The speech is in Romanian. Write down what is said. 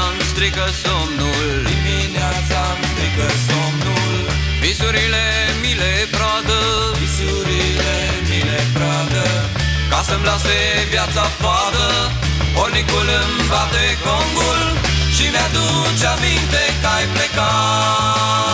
îmi strică somnul, dimineața îmi strică somnul. visurile mi le pradă, Visurile mi le pradă, ca să-mi lase viața fadă. Pornicul îmi bate congul și mi-aduce aminte că ai plecat.